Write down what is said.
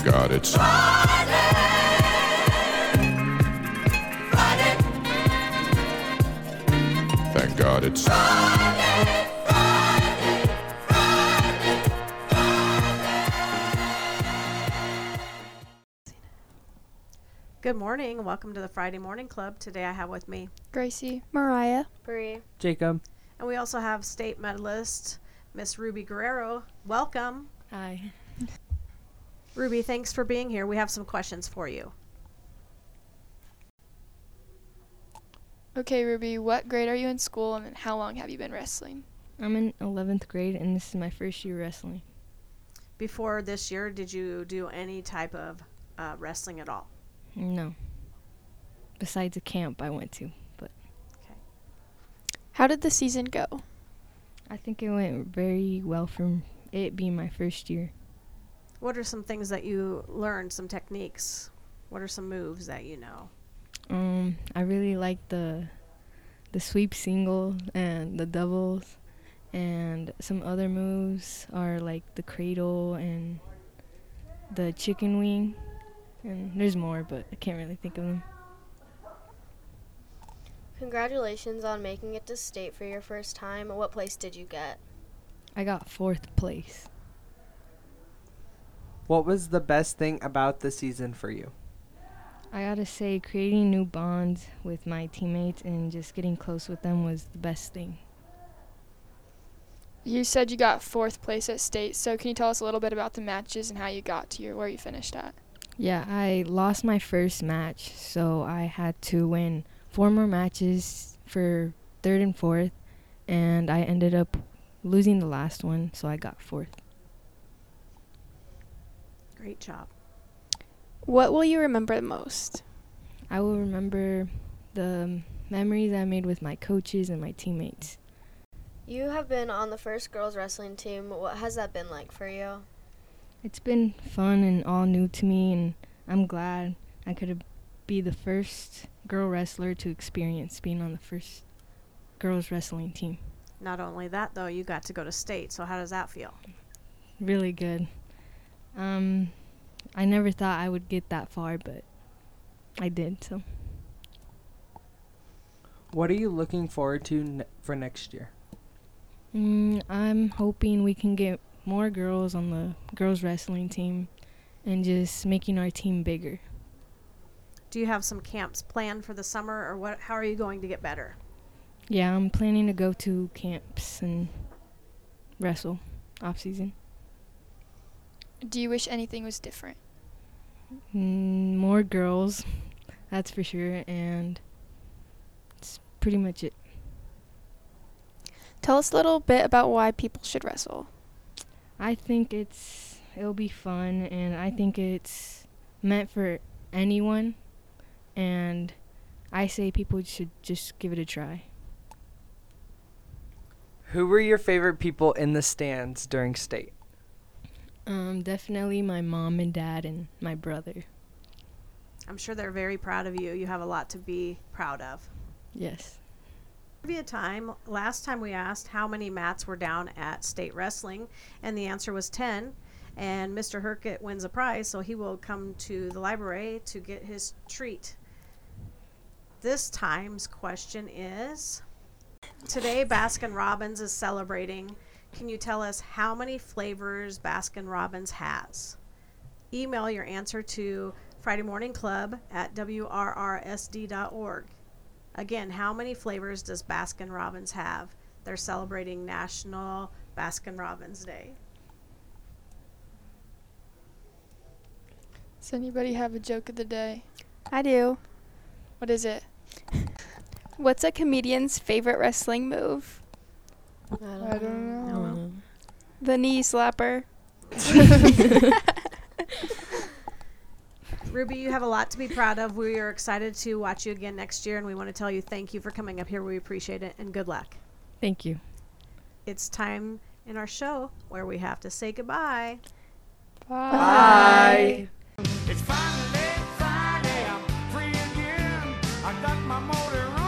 God it's Friday. Friday. Thank God it's Friday. Friday. Friday. Friday. Good morning. Welcome to the Friday Morning Club. Today I have with me Gracie, Mariah, Bree, Jacob. and we also have state medalist Miss Ruby Guerrero. Welcome. Hi. Ruby, thanks for being here. We have some questions for you. Okay, Ruby, what grade are you in school and how long have you been wrestling? I'm in 11th grade, and this is my first year wrestling. Before this year, did you do any type of wrestling at all? No. Besides a camp I went to, but Okay. How did the season go? I think it went very well from it being my first year. What are some things that you learned, some techniques? What are some moves that you know? I really like the sweep single and the doubles, and some other moves are like the cradle and the chicken wing, and there's more, but I can't really think of them. congratulations on making it to state for your first time. What place did you get? I got 4th place. What was the best thing about the season for you? I gotta say, creating new bonds with my teammates and just getting close with them was the best thing. You said you got 4th place at state, so can you tell us a little bit about the matches and how you got to where you finished at? Yeah, I lost my first match, so I had to win 4 more matches for 3rd and 4th, and I ended up losing the last one, so I got 4th. Great job. What will you remember the most? I will remember the memories I made with my coaches and my teammates. You have been on the first girls wrestling team. What has that been like for you? It's been fun and all new to me, and I'm glad I could be the first girl wrestler to experience being on the first girls wrestling team. Not only that, though, you got to go to state, so how does that feel? Really good. I never thought I would get that far, but I did, so. What are you looking forward to for next year? I'm hoping we can get more girls on the girls wrestling team and just making our team bigger. Do you have some camps planned for the summer, or what? How are you going to get better? Yeah, I'm planning to go to camps and wrestle off season. Do you wish anything was different? More girls, that's for sure, and it's pretty much it. Tell us a little bit about why people should wrestle. I think it'll be fun, and I think it's meant for anyone, and I say people should just give it a try. Who were your favorite people in the stands during state? Definitely my mom and dad and my brother. I'm sure they're very proud of you. You have a lot to be proud of. Yes. Trivia time. Last time we asked how many mats were down at state wrestling, and the answer was 10. And Mr. Herkett wins a prize, so he will come to the library to get his treat. This time's question is, today Baskin-Robbins is celebrating. Can you tell us how many flavors Baskin-Robbins has? Email your answer to fridaymorningclub@wrrsd.org. Again, how many flavors does Baskin-Robbins have? They're celebrating National Baskin-Robbins Day. Does anybody have a joke of the day? I do. What is it? What's a comedian's favorite wrestling move? I don't know. The knee slapper. Ruby, you have a lot to be proud of. We are excited to watch you again next year, and we want to tell you thank you for coming up here. We appreciate it, and good luck. Thank you. It's time in our show where we have to say goodbye. Bye. It's finally Friday, I'm free again. I got my motor running.